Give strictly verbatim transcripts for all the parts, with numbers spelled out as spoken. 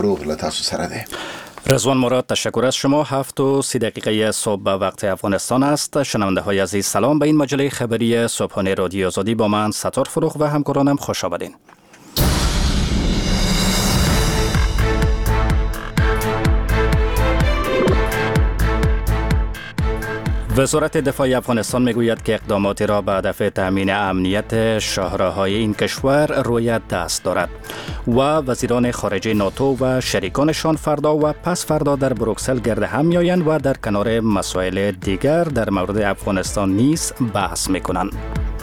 روغ لطاسو سره ده. رضوان مراد، تشکر از شما. هفت و سی دقیقه صبح به وقت افغانستان است. شنونده های عزیز سلام. به این مجله خبری صبحانه رادیو آزادی با من ستار فروغ و همکارانم خوش آمدین. وزارت دفاع افغانستان میگوید که اقداماتی را به هدف تامین امنیت شاهراهای این کشور روی دست دارد و وزیران خارجه ناتو و شریکانشان فردا و پس فردا در بروکسل گرد هم میآیند و در کنار مسائل دیگر در مورد افغانستان نیز بحث میکنند.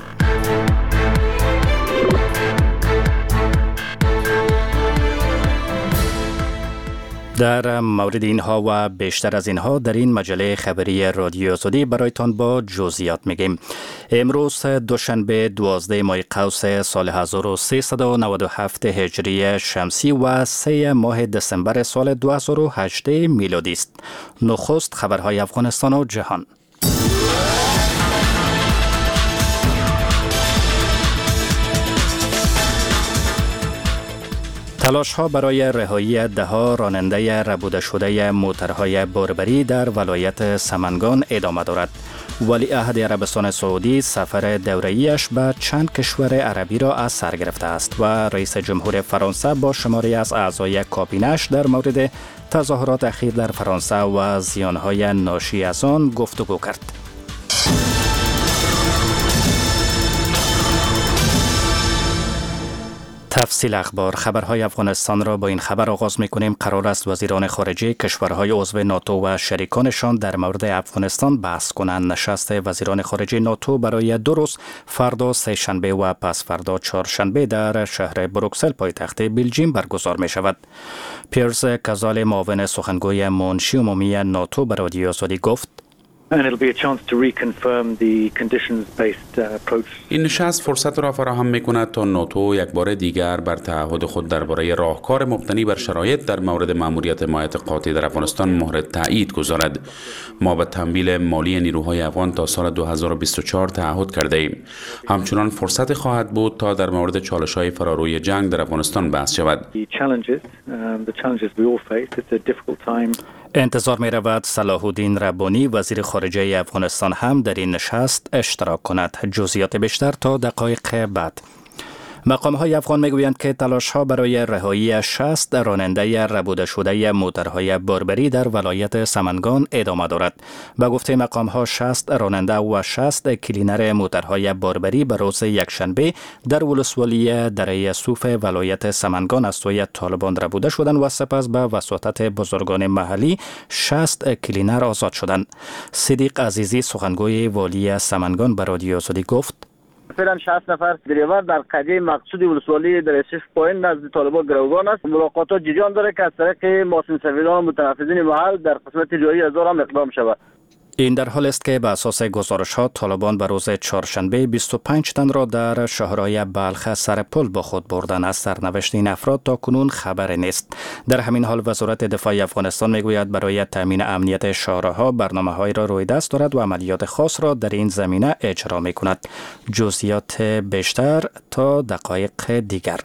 در مورد اینها و بیشتر از اینها در این مجله خبری رادیو آزادی برایتان با جزئیات میگیم. امروز دوشنبه دوازده ماه قوس سال هزار و سیصد و نود و هفت هجری شمسی و سه ماه دسامبر سال دو هزار و هجده میلادی است. نخست خبرهای افغانستان و جهان. تلاش ها برای رهایی ده ها راننده ربوده شده موترهای باربری در ولایت سمنگان ادامه دارد. ولیعهد عربستان سعودی سفر دوره‌ایش به چند کشور عربی را از سر گرفته است و رئیس جمهور فرانسه با شماری از اعضای کابینه‌اش در مورد تظاهرات اخیر در فرانسه و زیانهای ناشی از آن گفتگو کرد. تفصیل اخبار. خبرهای افغانستان را با این خبر آغاز می‌کنیم. قرار است وزیران خارجه کشورهای عضو ناتو و شریکانشان در مورد افغانستان بحث کنند. نشست وزیران خارجه ناتو برای دو روز فردا سه شنبه و پس فردا چهارشنبه در شهر بروکسل پایتخت بلژیم برگزار می شود. پیرس کازال، معاون سخنگوی منشی عمومی ناتو، به رادیو آزادی گفت این نشست فرصت را فراهم می‌کند تا ناتو یک بار دیگر بر تعهد خود درباره راهکار مبتنی بر شرایط در مورد مأموریت حمایت قاطع در افغانستان مهر تایید گذارد. ما به تمویل مالی نیروهای افغان تا سال دو هزار و بیست و چهار تعهد کرده ایم. همچنان فرصت خواهد بود تا در مورد چالش‌های فراروی جنگ در افغانستان بحث شود. انتظار می رود صلاح الدین ربانی، وزیر خارجه افغانستان، هم در این نشست اشتراک کند. جزئیات بیشتر تا دقایق بعد. مقام های افغان میگویند که تلاش ها برای رهایی شصت راننده ربوده شده موترهای باربری در ولایت سمنگان ادامه دارد. به گفته مقام ها شصت راننده و شصت کلینر موترهای باربری به روز یکشنبه در ولسوالی دره صوف ولایت سمنگان از سوی طالبان ربوده شدند و سپس به وساطت بزرگان محلی شصت کلینر آزاد شدند. صدیق عزیزی، سخنگوی والی سمنگان، به رادیو آزادی گفت فعلا شصت نفر دریور در قضیه مقصود ولسوالی در اسف پایین نزد طالبان گروگان است. ملاقاتات جریان داره که از طریق محسن سفیران متنفذین محل در قسمت جایی از آن اقدام شود. این در حال است که به اساس گزارش ها طالبان به روز چهارشنبه بیست و پنج تن را در شهرهای بلخ سر پل با خود بردن. از سرنوشت این افراد تا کنون خبر نیست. در همین حال وزارت دفاع افغانستان میگوید برای تامین امنیت شهرها برنامه‌هایی را روی دست دارد و عملیات خاص را در این زمینه اجرا میکند. جزئیات بیشتر تا دقایق دیگر.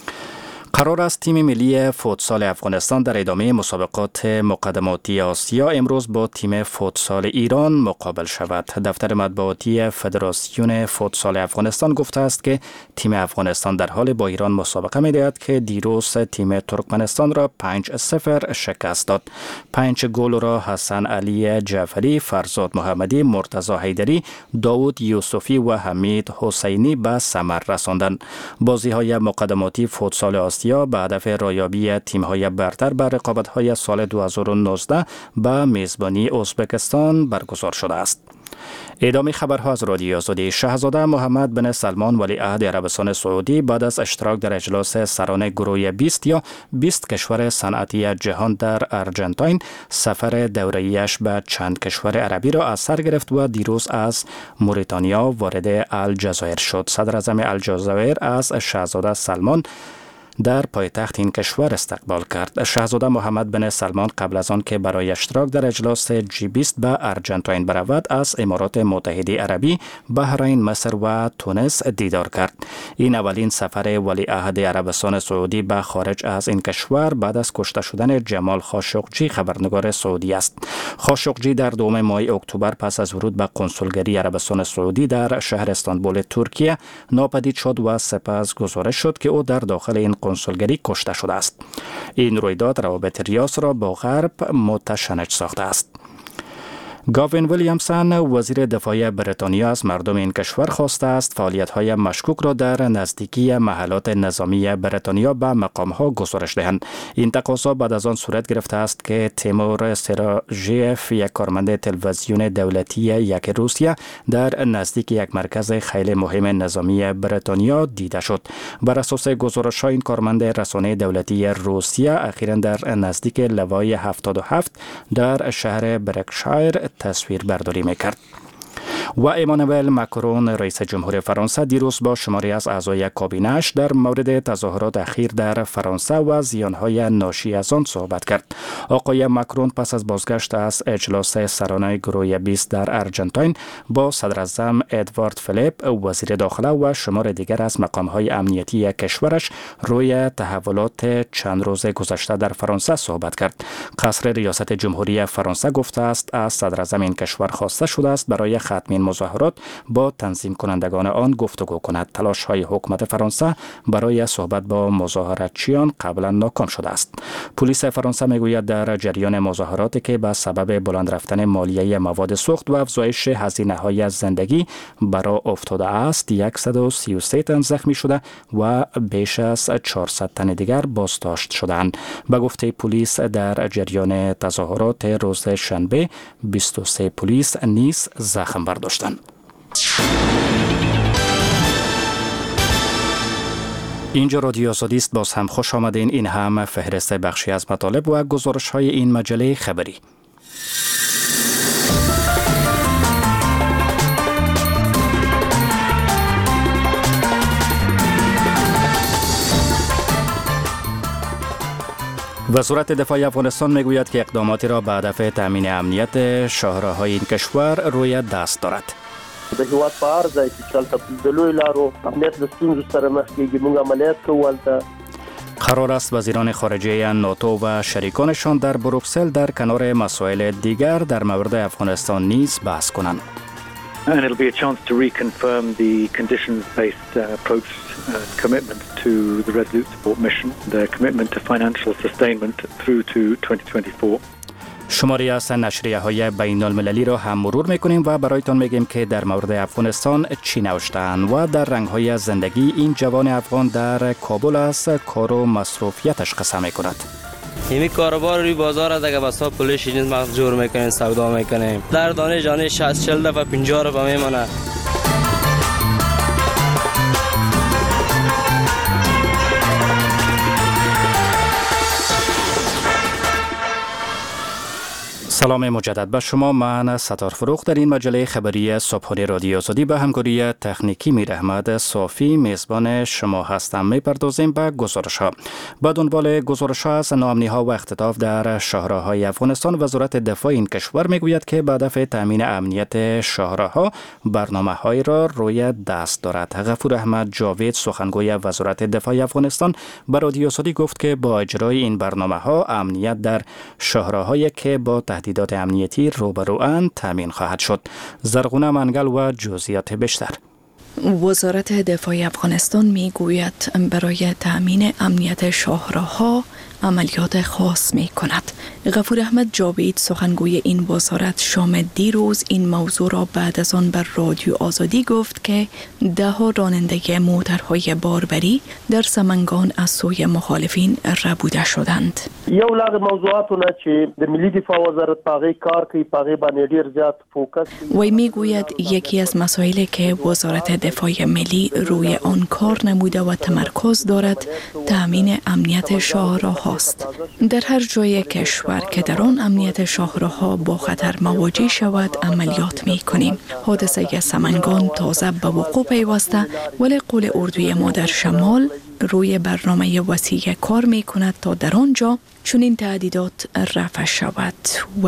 قرار است تیم ملی فوتسال افغانستان در ادامه مسابقات مقدماتی آسیا امروز با تیم فوتسال ایران مقابل شود. دفتر مطبوعاتی فدراسیون فوتسال افغانستان گفته است که تیم افغانستان در حال با ایران مسابقه می‌دهد که دیروز تیم ترکمنستان را پنج صفر شکست داد. پنج گل را حسن علی جعفری، فرزاد محمدی، مرتضی حیدری، داوود یوسفی و حمید حسینی به ثمر رساندند. بازی‌های مقدماتی فوتسال آسیا به هدف رایابی تیم‌های برتر بر رقابت‌های سال دو هزار و نوزده به میزبانی ازبکستان برگزار شده است. ادامه خبرها از رادیو آزادی. شاهزاده محمد بن سلمان ولیعهد عربستان سعودی بعد از اشتراک در اجلاس سران گروه بیست یا بیست کشور صنعتی جهان در آرژانتین سفر دوره‌ایش به چند کشور عربی را از سر گرفت و دیروز از موریتانیا وارد الجزایر شد. صدر اعظم الجزایر از شاهزاده سلمان در پایتخت این کشور استقبال کرد. شاهزاده محمد بن سلمان قبل از آن که برای اشتراک در اجلاس جی بیست به ارجنتاین برود از امارات متحده عربی، بحرین، مصر و تونس دیدار کرد. این اولین سفر ولیعهد عربستان سعودی به خارج از این کشور بعد از کشته شدن جمال خاشقجی خبرنگار سعودی است. خاشقجی در دوم ماه اکتبر پس از ورود به کنسولگری عربستان سعودی در شهر استانبول ترکیه ناپدید شد و سپس گزارش شد که او در داخل این کنسولگری کشته شده است. این رویداد روابط ریاض را با غرب متشنج ساخته است. گاوین ویلیامسون وزیر دفاع بریتانیا از مردم این کشور خواسته است فعالیت‌های مشکوک را در نزدیکی محلات نظامی بریتانیا به مقام‌ها گزارش دهند. این تقاضا بعد از آن صورت گرفته است که تیمور سراژیف، یک کارمند تلویزیون دولتی یک روسیه، در نزدیک یک مرکز خیلی مهم نظامی بریتانیا دیده شد. بر اساس گزارش‌ها این کارمند رسانه دولتی روسیه اخیراً در نزدیک لوای هفتاد و هفت در شهر برکشایر تصویر برداری میکرد. و ایمانوئل ماکرون رئیس جمهور فرانسه دیروز با شماری از اعضای کابینه‌اش در مورد تظاهرات اخیر در فرانسه و زیانهای ناشی از آن صحبت کرد. آقای ماکرون پس از بازگشت از اجلاس سرانه گروه بیست در ارجنتاین با صدراعظم ادوارد فیلیپ، وزیر داخله و شمار دیگر از مقام‌های امنیتی کشورش روی تحولات چند روز گذشته در فرانسه صحبت کرد. قصر ریاست جمهوری فرانسه گفته است از صدراعظم این کشور خواسته شده است برای ختم این مظاهرات با تنظیم کنندگان آن گفتگو کند. تلاش های حکومت فرانسه برای صحبت با مظاهراتچیان قبلا ناکام شده است. پلیس فرانسه میگوید در جریان مظاهراتی که به سبب بلند رفتن مالیه مواد سوخت و افزایش هزینه های زندگی برای افتاده است، صد و سی و سه تن زخمی شده و بیش از چهارصد تن دیگر بازداشت شدند. به گفته پلیس در جریان تظاهرات روز شنبه بیست و سه پلیس نیز زخم برداشتند. اینجا رادیو آزادی است. باز هم خوش آمدین. این هم فهرست بخشی از مطالب و گزارش های این مجله خبری. وزارت دفاع افغانستان میگوید که اقداماتی را به هدف تامین امنیت شاهراهای این کشور روی دست دارد. د هیواد په هر ځای کې چلته د لوی لارو امنیت د ستونزو سره مخ کېږي. موږ عملیات کوو هلته. قرار است وزیران خارجه ناتو و شریکانشان در بروکسل در کنار مسائل دیگر در مورد افغانستان نیز بحث کنند. And it'll be a chance to reconfirm the conditions-based uh, approach and uh, commitment to the Resolute Support Mission, the commitment to financial sustainment through to twenty twenty-four. شماری از نشریه های بین المللی را هم مرور میکنیم و برایتان میگیم که در مورد افغانستان چی نوشتند و در رنگ های زندگی این جوان افغان در کابل از کار و مصروفیتش قسم میکند. یمی کاروبار روی بازار است، اگه بسا پولش نیست مغز جور میکنیم، سودا میکنیم. در دانه جانه شصت چهل دفعه پنجاه رو به میمانه. سلام مجدد به شما. من ستار فروخ در این مجله خبری صبحانه رادیو آزادی به همکاری تکنیکی میر احمد صافی میزبان شما هستم. میپردازیم به گزارش ها. با دنبال گزارش ها از ناامنی ها و اختطاف در شاهراهای افغانستان، وزارت دفاع این کشور میگوید که به هدف تامین امنیت شاهراها برنامه های را روی دست دارد. غفور احمد جاوید، سخنگوی وزارت دفاع افغانستان، به رادیو آزادی گفت که با اجرای این برنامه ها امنیت در شاهراهایی که با تهدیدات امنیتی روبروان تامین خواهد شد. زرغونه منگل و جزئیات بیشتر. وزارت دفاع افغانستان می گوید برای تأمین امنیت شاهراها عملیات خاص می کند. غفور احمد جاوید، سخنگوی این وزارت، شام دیروز این موضوع را بعد از آن بر رادیو آزادی گفت که ده ها راننده موترهای باربری در سمنگان از سوی مخالفین ربوده شدند. یو لاغ موضوعاتونه چې د ملي دفاع وزارت پاغي کار کوي، پاغي باندې ډیر زیات فوکس. وی میگوید یکی از مسائلی که وزارت دفاع ملی روی آن کار نموده و تمرکز دارد تامین امنیت شاهراها است. در هر جای کشور که در آن امنیت شاهراها با خطر مواجه شود عملیات می کنیم. حادثه سمنگان تازه به وقوع پیوسته، ولی قول اردوی ما در شمال روی برنامه وسیع کار می کند تا در آنجا چنین تعدیدات رفع شود و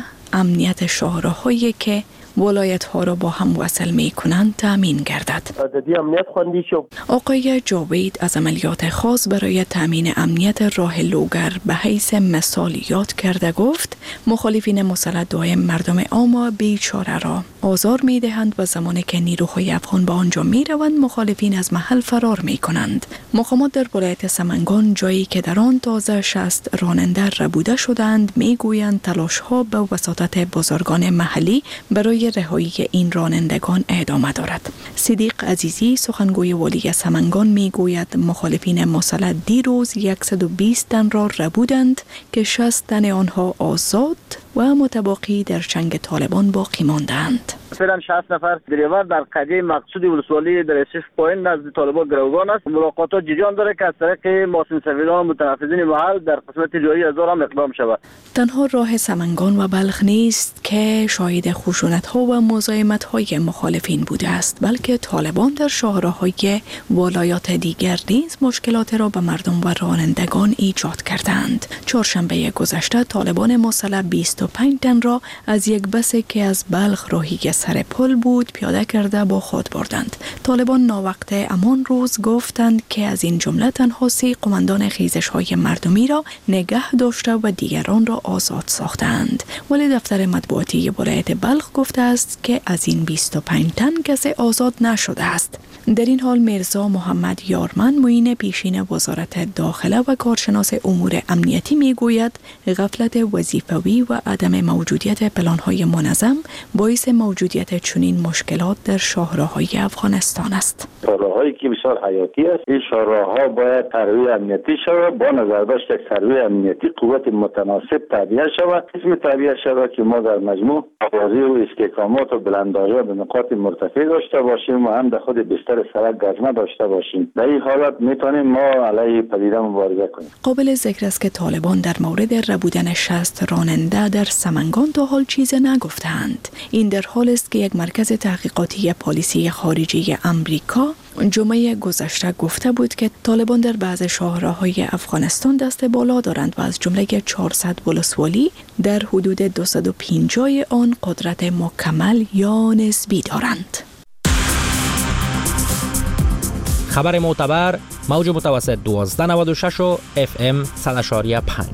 امنیت شهرهایی که ولایت ها را با هم وصل می کنند تامین گردد. عددی امنیت خواندی شد. آقای جاوید از عملیات خاص برای تامین امنیت راه لوگر به حیث مثال یاد کرده گفت مخالفین مسلح دائم مردم عام بیچاره را آزار می دهند و زمانی که نیروهای افغان به آنجا می روند مخالفین از محل فرار می کنند. مقامات در ولایت سمنگان جایی که در آن تازه شصت راننده ربوده شدند می گویند تلاش ها به وساطت بزرگان محلی برای رهایی این رانندگان ادامه دارد. صدیق عزیزی سخنگوی والی سمنگان می گوید مخالفین مسلح دیروز صد و بیست تن را ربودند که شصت تن آنها آزاد و متباقی در چنگ طالبان باقی ماندند. فعلا شصت نفر دریور در قضیه مقصود ولسوالی در اسیف پایین نزد طالبان گروگان است. ملاقاتات جریان داره که از طریق محسن سفیدان متنفذین محل در قسمت جایی از هم اقدام شود. تنها راه سمنگان و بلخ نیست که شاهد خشونت ها و مزاحمت های مخالفین بوده است، بلکه طالبان در شهرهای ولایات دیگر نیز مشکلات را به مردم و رانندگان ایجاد کردند. چهارشنبه گذشته طالبان مسلح بیست و پنج تن را از یک بس که از بلخ راهی سر پل بود پیاده کرده با خود بردند. طالبان ناوقت امان روز گفتند که از این جمله تنها سه قماندان خیزش های مردمی را نگه داشته و دیگران را آزاد ساختند. ولی دفتر مطبوعاتی ولایت بلخ گفته است که از این بیست و پنج تن کسی آزاد نشده است. در این حال میرزا محمد یارمن معین پیشین وزارت داخله و کارشناس امور امنیتی میگوید غفلت وظیفوی و عدم موجودیت پلان‌های منظم باعث موجودیت چنین مشکلات در شاهراهای افغانستان است. شاهراهایی که بسیار حیاتی است، این شاهراها باید سروی امنیتی شود، با نظر داشت یک سروی امنیتی قوت متناسب تعبیه شود. اسم تعبیه شود که ما در مجموع آوازی و استحکامات و بلندآژا به نقاط مرتفع داشته باشیم و هم در خود بستر سرک گزمه داشته باشیم. در این حالت میتونیم ما علیه پدیده مبارزه کنیم. قابل ذکر است که طالبان در مورد ربودن شصت راننده در سمنگان تا حال چیز نگفتند. این در حال است که یک مرکز تحقیقاتی پالیسی خارجی امریکا جمعه گذشته گفته بود که طالبان در بعض شهرهای افغانستان دست بالا دارند و از جمله چهارصد ولسوالی در حدود دویست و پنجاه آن قدرت مکمل یا نسبی دارند. خبر معتبر موج متوسط دوازده نود و شش و اف ام صد و شش و پنج.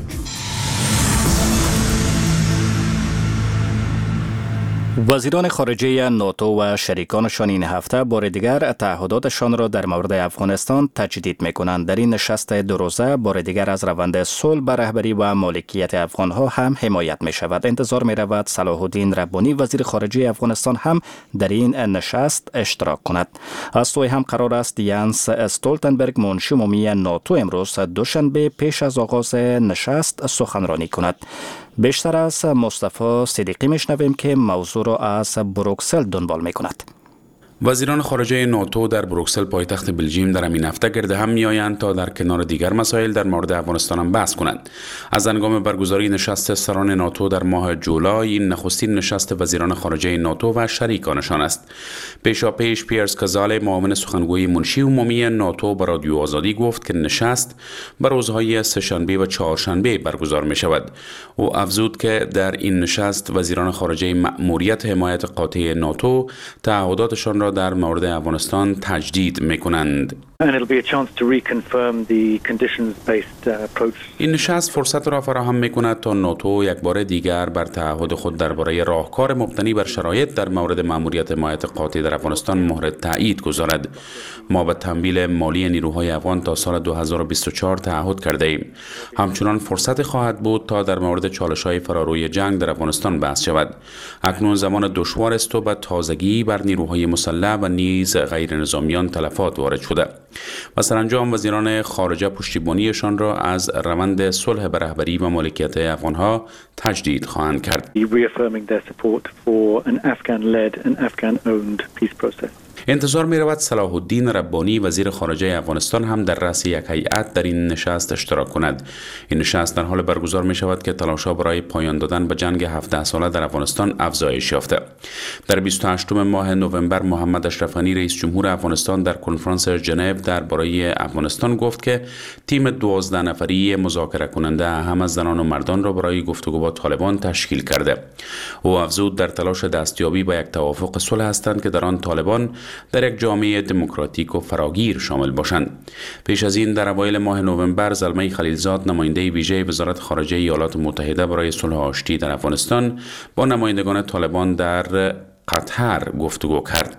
وزیران خارجه ناتو و شریکانشان این هفته بار دیگر تعهداتشان را در مورد افغانستان تجدید می‌کنند. در این نشست دو روزه بار دیگر از روند صلح به رهبری و مالکیت افغان‌ها هم حمایت می‌شود. انتظار می‌رود صلاح الدین ربانی وزیر خارجه افغانستان هم در این نشست اشتراک کند. از سوی هم قرار است یانس استولتنبرگ منشی عمومی ناتو امروز دوشنبه پیش از آغاز نشست سخنرانی کند. بیشتر از مصطفی صدیقی میشنویم که موضوع را از بروکسل دنبال میکند. وزیران خارجه ناتو در بروکسل پایتخت بلژیم در همین هفته گرد هم میآیند تا در کنار دیگر مسائل در مورد افغانستان هم بحث کنند. از هنگام برگزاری نشست سران ناتو در ماه جولای، این نخستین نشست وزیران خارجه ناتو و شریکانشان است. پیشاپیش پیرس کازاله معاون سخنگوی منشی عمومی ناتو به رادیو آزادی گفت که نشست به روزهای سه‌شنبه و چهارشنبه برگزار می شود. او افزود که در این نشست وزیران خارجه مأموریت حمایت قاطع ناتو تعهداتشان را در مورد افغانستان تجدید می‌کنند. این نشست فرصت را فراهم می‌کند تا ناتو یک بار دیگر بر تعهد خود درباره راهکار مبتنی بر شرایط در مورد مأموریت حمایت قاطع در افغانستان مهر تایید گذارد. ما به تمویل مالی نیروهای افغان تا سال دو هزار و بیست و چهار تعهد کرده ایم. همچنان فرصت خواهد بود تا در مورد چالش‌های فراروی جنگ در افغانستان بحث شود. اکنون زمان دشوار است و به تازگی بر نیروهای مسلح و نیز غیر نظامیان تلفات وارد شده. و سرانجام وزیران خارجه پشتیبانیشان را از روند صلح به رهبری و مالکیت افغانها تجدید خواهند کرد. انتظار می رود صلاح الدین ربانی وزیر خارجه افغانستان هم در رأس یک هیئت در این نشست اشتراک کند. این نشست در حال برگزار می شود که تلاش‌ها برای پایان دادن به جنگ هفده ساله در افغانستان افزایش یافته. در بیست و هشتم ماه نوامبر محمد اشرف غنی رئیس جمهور افغانستان در کنفرانس ژنو درباره افغانستان گفت که تیم دوازده نفری مذاکره کننده هم از زنان و مردان را برای گفتگو با طالبان تشکیل کرده. او افزود در تلاش دستیابی به یک توافق صلح هستند که در آن طالبان در یک جامعه دموکراتیک و فراگیر شامل باشند. پیش از این در اوایل ماه نوامبر زلمه خلیلزاد نماینده ویژه وزارت خارجه ایالات متحده برای صلح و آشتی در افغانستان با نمایندگان طالبان در قطر گفتگو کرد.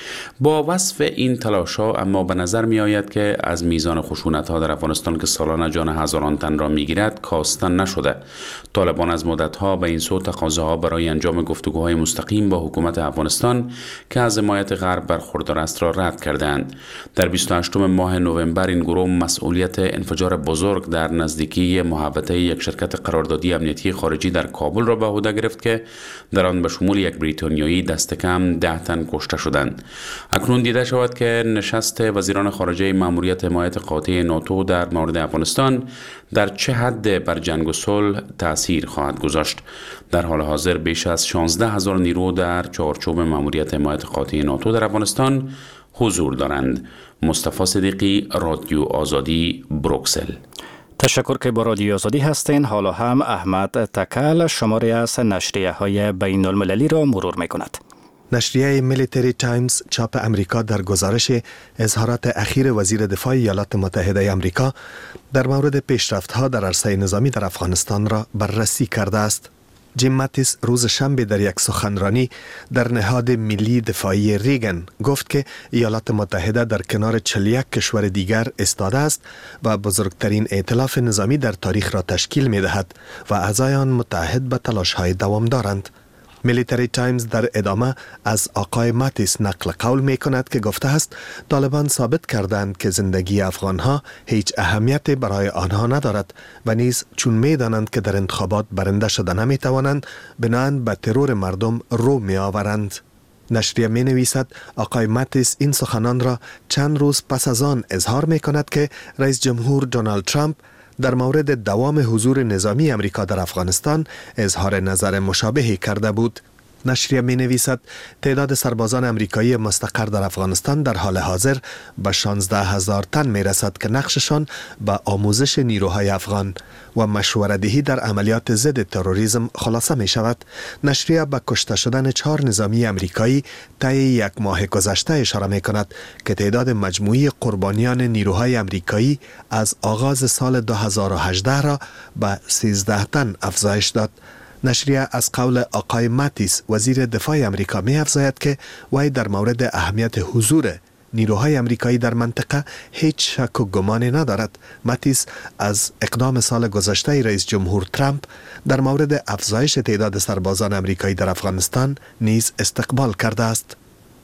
با وصف این تلاش‌ها اما به نظر می آید که از میزان خشونت‌ها در افغانستان که سالانه جان هزاران تن را می‌گیرد کاستن نشده. طالبان از مدت‌ها به این سو تقاضاها برای انجام گفتگوهای مستقیم با حکومت افغانستان که از حمایت غرب برخوردار است را رد کردند. در بیست و هشتم ماه نوامبر این گروه مسئولیت انفجار بزرگ در نزدیکی محوطه یک شرکت قراردادی امنیتی خارجی در کابل را به عهده گرفت که در آن به شمول یک بریتانیایی دست کم ده تن کشته شدند. اکنون دیده شود که نشست وزیران خارجه مأموریت حمایت قاطع ناتو در مورد افغانستان در چه حد بر جنگ و صلح تأثیر خواهد گذاشت. در حال حاضر بیش از شانزده هزار نیرو در چارچوب مأموریت حمایت قاطع ناتو در افغانستان حضور دارند. مصطفی صدیقی، رادیو آزادی، بروکسل. تشکر که با رادیو آزادی هستین. حالا هم احمد تکل شماری از نشریه های بین المللی را مرور می کند. نشریه میلیتری تایمز چاپ امریکا در گزارش اظهارات اخیر وزیر دفاع ایالات متحده امریکا در مورد پیشرفت‌ها در عرصه نظامی در افغانستان را بررسی کرده است. جیم ماتیس روز شنبه در یک سخنرانی در نهاد ملی دفاعی ریگن گفت که ایالات متحده در کنار چهل و یک کشور دیگر ایستاده است و بزرگترین ائتلاف نظامی در تاریخ را تشکیل می دهد و اعضای آن متحد به تلاش‌های دوام دارند. میلیتری تایمز در ادامه از آقای ماتیس نقل قول می کند که گفته است طالبان ثابت کردند که زندگی افغانها هیچ اهمیت برای آنها ندارد و نیز چون می دانند که در انتخابات برنده شده نمی توانند بناهن به ترور مردم رو می آورند. نشریه می نویسد آقای ماتیس این سخنان را چند روز پس از آن اظهار می کند که رئیس جمهور دونالد ترامپ در مورد دوام حضور نظامی امریکا در افغانستان اظهار نظر مشابهی کرده بود. نشریه می نویسد تعداد سربازان امریکایی مستقر در افغانستان در حال حاضر به شانزده هزار تن می رسد که نقششان به آموزش نیروهای افغان و مشوره‌دهی در عملیات ضد تروریسم خلاصه می شود. نشریه به کشته شدن چهار نظامی امریکایی طی یک ماه گذشته اشاره می کند که تعداد مجموعی قربانیان نیروهای امریکایی از آغاز سال دو هزار و هجده را به سیزده تن افزایش داد. نشریه از قول آقای ماتیس وزیر دفاع امریکا می افزاید که وی در مورد اهمیت حضور نیروهای امریکایی در منطقه هیچ شک و گمانی ندارد. ماتیس از اقدام سال گذشته رئیس جمهور ترامپ در مورد افزایش تعداد سربازان امریکایی در افغانستان نیز استقبال کرده است.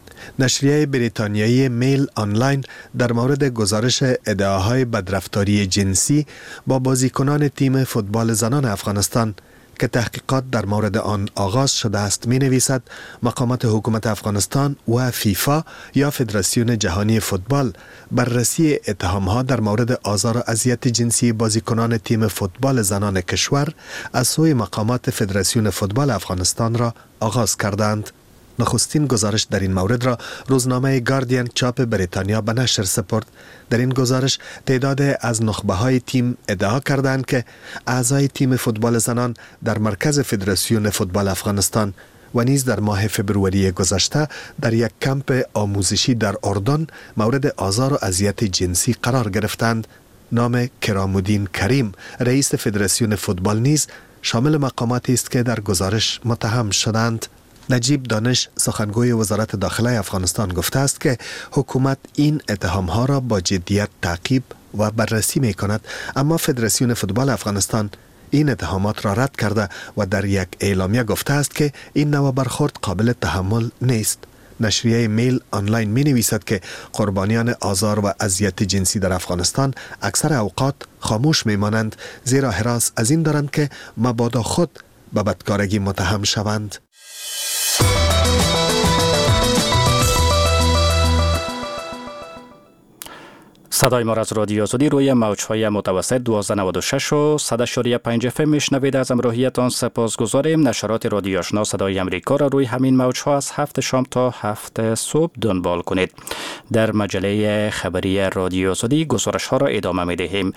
نشریه بریتانیایی میل آنلاین در مورد گزارش ادعاهای بدرفتاری جنسی با بازیکنان تیم فوتبال زنان افغانستان که تحقیقات در مورد آن آغاز شده است می نویسد مقامات حکومت افغانستان و فیفا یا فدراسیون جهانی فوتبال بررسی اتهامها در مورد آزار و اذیت جنسی بازیکنان تیم فوتبال زنان کشور از سوی مقامات فدراسیون فوتبال افغانستان را آغاز کردند. نخستین گزارش در این مورد را روزنامه گاردین چاپ بریتانیا به نشر سپرد. در این گزارش تعداد از نخبه های تیم ادعا کردند که اعضای تیم فوتبال زنان در مرکز فدراسیون فوتبال افغانستان و نیز در ماه فبروری گذشته در یک کمپ آموزشی در اردن مورد آزار و اذیت جنسی قرار گرفتند. نام کرامالدین کریم رئیس فدراسیون فوتبال نیز شامل مقاماتی است که در گزارش متهم شدند. نجیب دانش سخنگوی وزارت داخله افغانستان گفته است که حکومت این اتهامها را با جدیت تعقیب و بررسی می کند، اما فدراسیون فوتبال افغانستان این اتهامات را رد کرده و در یک اعلامیه گفته است که این نوع برخورد قابل تحمل نیست. نشریه میل آنلاین می نویسد که قربانیان آزار و اذیت جنسی در افغانستان اکثر اوقات خاموش می مانند، زیرا هراس از این دارند که مبادا خود به بدکارگی متهم شوند. صدای ما از رادیو آزادی روی موج‌های متوسط دوازده نود و شش و صد و پنج اف ام میشنوید. از همراهیتان سپاسگزاریم. نشرات رادیو آشنا صدای امریکا را روی همین موج‌ها از هفت شام تا هفت صبح دنبال کنید. در مجله خبری رادیو آزادی گزارش‌ها را ادامه می‌دهیم.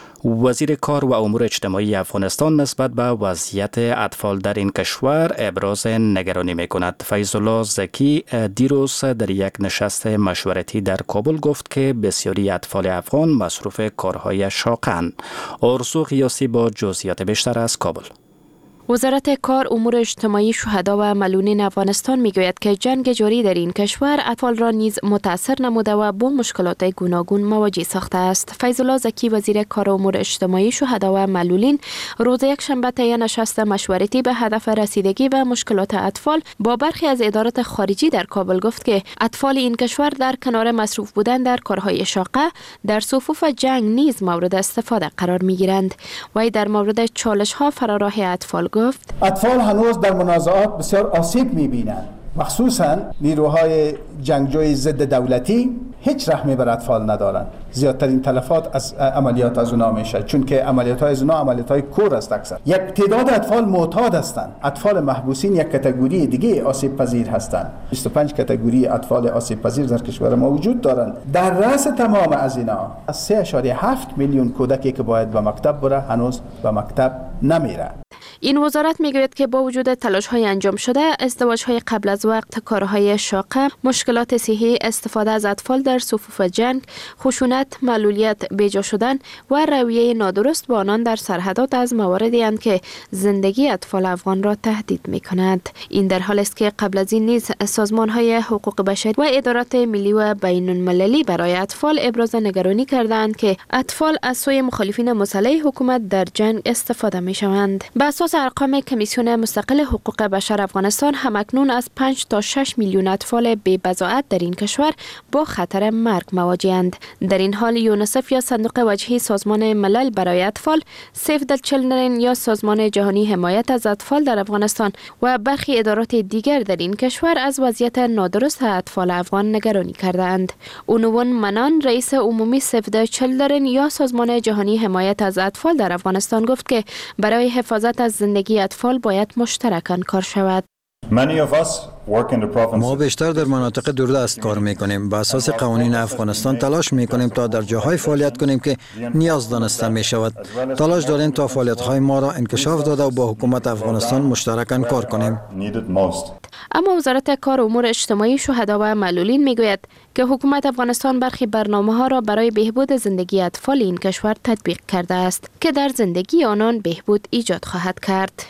وزیر کار و امور اجتماعی افغانستان نسبت به وضعیت اطفال در این کشور ابراز نگرانی می‌کند. فیض الله زکی دیروز در یک نشست مشورتی در کابل گفت که بسیاری اطفال افغان مصروف کارهای شاق‌اند. ارزو قیاسی با جزئیات بیشتر از کابل. وزارت کار، امور اجتماعی، شهدا و ملولین افغانستان میگوید که جنگ جاری در این کشور اطفال را نیز متاثر نموده و با مشکلات گوناگون مواجه ساخته است. فیض الله زکی وزیر کار و امور اجتماعی، شهدا و ملولین روز یک شنبه طی نشست مشورتی به هدف رسیدگی به مشکلات اطفال با برخی از ادارات خارجی در کابل گفت که اطفال این کشور در کنار مصروف بودن در کارهای شاقه در صفوف جنگ نیز مورد استفاده قرار میگیرند. وی در مورد چالش ها فراراه اطفال گفت اطفال هنوز در منازعات بسیار آسیب می‌بینند، مخصوصاً نیروهای جنگجوی ضد دولتی هیچ رحمی بر اطفال ندارند. زیادترین تلفات از عملیات از اونا میشه، چون که عملیات های از اونا عملیات های کور است. اکثر یک تعداد اطفال معتاد هستند. اطفال محبوسین یک کاتگوری دیگه آسیب پذیر هستند. بیست و پنج کاتگوری اطفال آسیب پذیر در کشور ما وجود دارند. در رأس تمام از اینا از سه و هفت میلیون کودکی که باید به مکتب بره هنوز به مکتب نمیره. این وزارت میگوید که با وجود تلاش‌های انجام شده، ازدواج‌های قبل از وقت، کارهای شاقه، مشکلات صحی، استفاده از اطفال در صفوف جنگ، خشونت، معلولیت، بیجا شدن و رویه نادرست با آنان در سرحدات از مواردی اند که زندگی اطفال افغان را تهدید می‌کند. این در حالی است که قبل از این نیز سازمان‌های حقوق بشری و ادارات ملی و بین‌المللی برای اطفال ابراز نگرانی کردند که اطفال از سوی مخالفین مسلح حکومت در جنگ استفاده می‌شوند. به اساس ارقام کمیسیون مستقل حقوق بشر افغانستان، همکنون از پنج تا شش میلیون اطفال بی‌بضاعت در این کشور با خطر مرگ مواجه‌اند. در این حال یونیسف یا صندوق وجهی سازمان ملل برای اطفال، سیو د چیلدرن یا سازمان جهانی حمایت از اطفال در افغانستان و برخی ادارات دیگر در این کشور از وضعیت نادرست اطفال افغان نگرانی کردند. اونوان منان، رئیس عمومی سیو د چیلدرن یا سازمان جهانی حمایت از اطفال در افغانستان گفت که برای حفاظت از زندگی اطفال باید مشترکاً کار شود. ما بیشتر در مناطق دوردست کار میکنیم. به اساس قوانین افغانستان تلاش میکنیم تا در جاهای فعالیت کنیم که نیاز دانسته میشود. تلاش داریم تا فعالیت های ما را انکشاف داده و با حکومت افغانستان مشترکاً کار کنیم. اما وزارت کار و امور اجتماعی، شهدا و معلولین میگوید که حکومت افغانستان برخی برنامه ها را برای بهبود زندگی اطفال این کشور تطبیق کرده است که در زندگی آنان بهبود ایجاد خواهد کرد.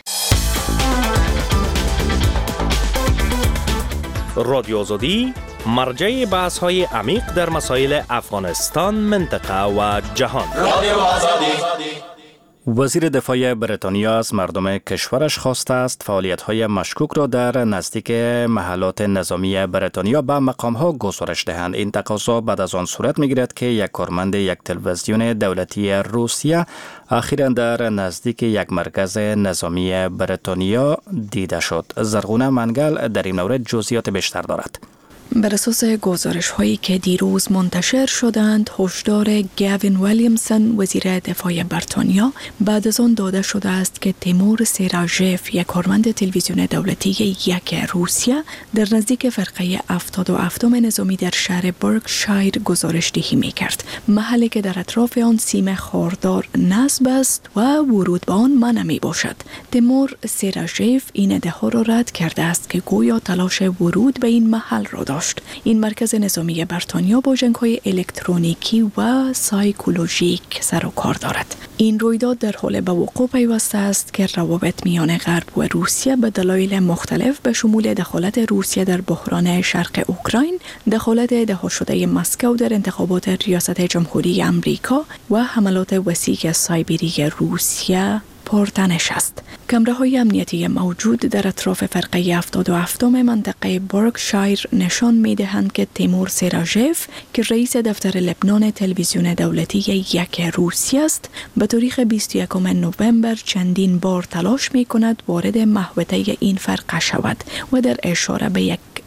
رادیو آزادی مرجع بحث های عمیق در مسائل افغانستان، منطقه و جهان. رادیو آزادی. وزیر دفاع بریتانیا از مردم کشورش خواسته است فعالیت‌های مشکوک را در نزدیک محلات نظامی بریتانیا به مقام‌ها گزارش دهند. این تقاضا بعد از آن صورت می‌گیرد که یک کارمند یک تلویزیون دولتی روسیه اخیراً در نزدیک یک مرکز نظامی بریتانیا دیده شد. زرغونه منگل در این مورد جزئیات بیشتر دارد. بر اساس گزارش هایی که دیروز منتشر شدند، هشدار گاوین ویلیامسون وزیر دفاع بریتانیا بعد از آن داده شده است که تیمور سیراژف، یک کارمند تلویزیون دولتی یک روسیه، در نزدیک فرقه هفتاد و هفتم نظامی در شهر برکشایر گزارش دهی می کرد. محلی که در اطراف آن سیم خاردار نصب است و ورود به آن منع می باشد. تیمور سیراژف این ادعا را رد کرده است که گویا تلاش ورود به این محل را داشت. این مرکز نظامی بریتانیا با جنگ‌های الکترونیکی و سایکولوژیک سر و کار دارد. این رویداد در حال به وقوع پیوسته است که روابط میان غرب و روسیه به دلایل مختلف به شمول دخالت روسیه در بحران شرق اوکراین، دخالت ادعا شده مسکو در انتخابات ریاست جمهوری امریکا و حملات وسیع سایبری روسیه پرتنش است. کمره‌های امنیتی موجود در اطراف فرقه هفتاد و هفتم منطقه برکشایر نشان می‌دهند که تیمور سیراژف که رئیس دفتر لبنان تلویزیون دولتی یک روسیه است، به تاریخ بیست و یکم نوامبر چندین بار تلاش می‌کند وارد محوطه این فرقه شود و در اشاره به یک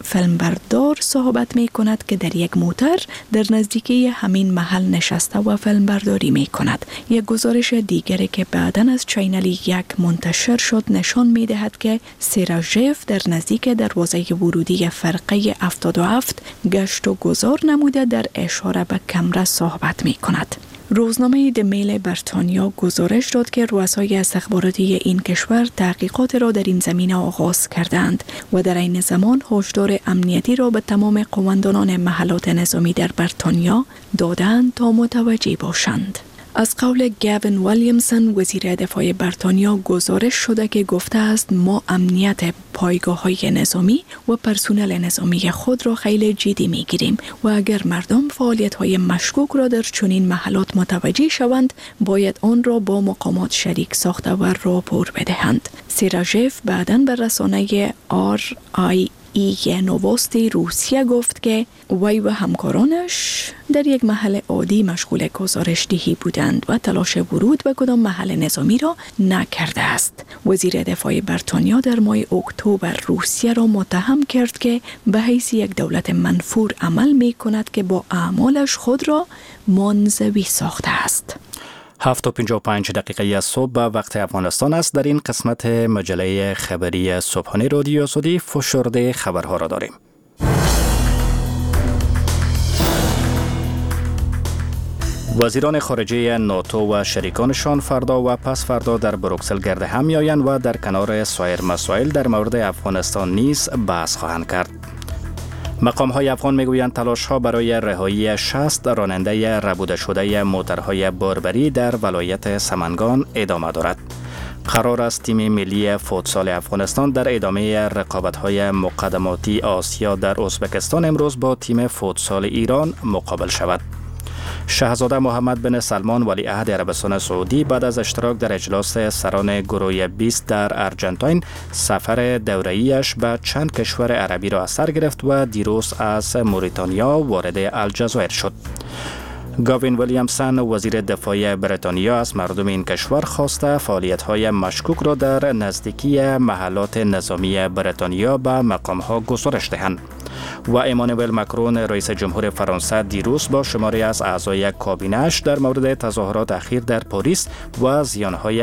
فیلمبردار صحبت می کند که در یک موتر در نزدیکی همین محل نشسته و فیلمبرداری می کند. یک گزارش دیگری که بعداً از چینل یک منتشر شد نشان می دهد که سراژف در نزدیک دروازه ورودی فرقه هفتاد و هفت گشت و گذار نموده در اشاره به کمره صحبت می کند. روزنامه دمیل بریتانیا گزارش داد که رؤسای استخباراتی این کشور تحقیقات را در این زمینه آغاز کردند و در این زمان هشدار امنیتی را به تمام قوماندانان محلات نظامی در بریتانیا دادند تا متوجه باشند. از قول گاوین ویلیامسون وزیر دفاع بریتانیا گزارش شده که گفته است ما امنیت پایگاه‌های نظامی و پرسنل نظامی خود را خیلی جدی می‌گیریم و اگر مردم فعالیت‌های مشکوک را در چنین محلات متوجه شوند باید آن را با مقامات شریک ساخته و راپور بدهند. سراژف بعداً به رسانه آر آی ای نووستی روسیه گفت که وی و همکارانش در یک محل عادی مشغول گزارش دهی بودند و تلاش ورود به کدام محل نظامی را نکرده است. وزیر دفاع بریتانیا در ماه اکتبر روسیه را متهم کرد که به حیث یک دولت منفور عمل می کند که با اعمالش خود را منزوی ساخته است. هفت و پنجاه و پنج دقیقه از صبح وقت افغانستان است. در این قسمت مجله خبری صبحانه رادیو آزادی فشرده خبرها را داریم. وزیران خارجه ناتو و شریکانشان فردا و پس فردا در بروکسل گرد هم می‌آیند و در کنار سایر مسائل در مورد افغانستان نیز بحث خواهند کرد. مقام های افغان میگویند تلاش ها برای رهایی شصت راننده ربوده شده موترهای باربری در ولایت سمنگان ادامه دارد. قرار است تیم ملی فوتسال افغانستان در ادامه رقابت های مقدماتی آسیا در ازبکستان امروز با تیم فوتسال ایران مقابل شود. شاهزاده محمد بن سلمان ولیعهد عربستان سعودی بعد از اشتراک در اجلاس سران گروه بیست در ارجنتاین سفر دوره‌ایش به چند کشور عربی را از سر گرفت و دیروز از موریتانیا وارد الجزایر شد. گاوین ویلیامسون وزیر دفاع بریتانیا از مردم این کشور خواسته فعالیت‌های مشکوک را در نزدیکی محلات نظامی بریتانیا به مقام‌ها گزارش دهند. و امانوئل مکرون رئیس جمهور فرانسه دیروز با شماری از اعضای کابینه‌اش در مورد تظاهرات اخیر در پاریس و زیان‌های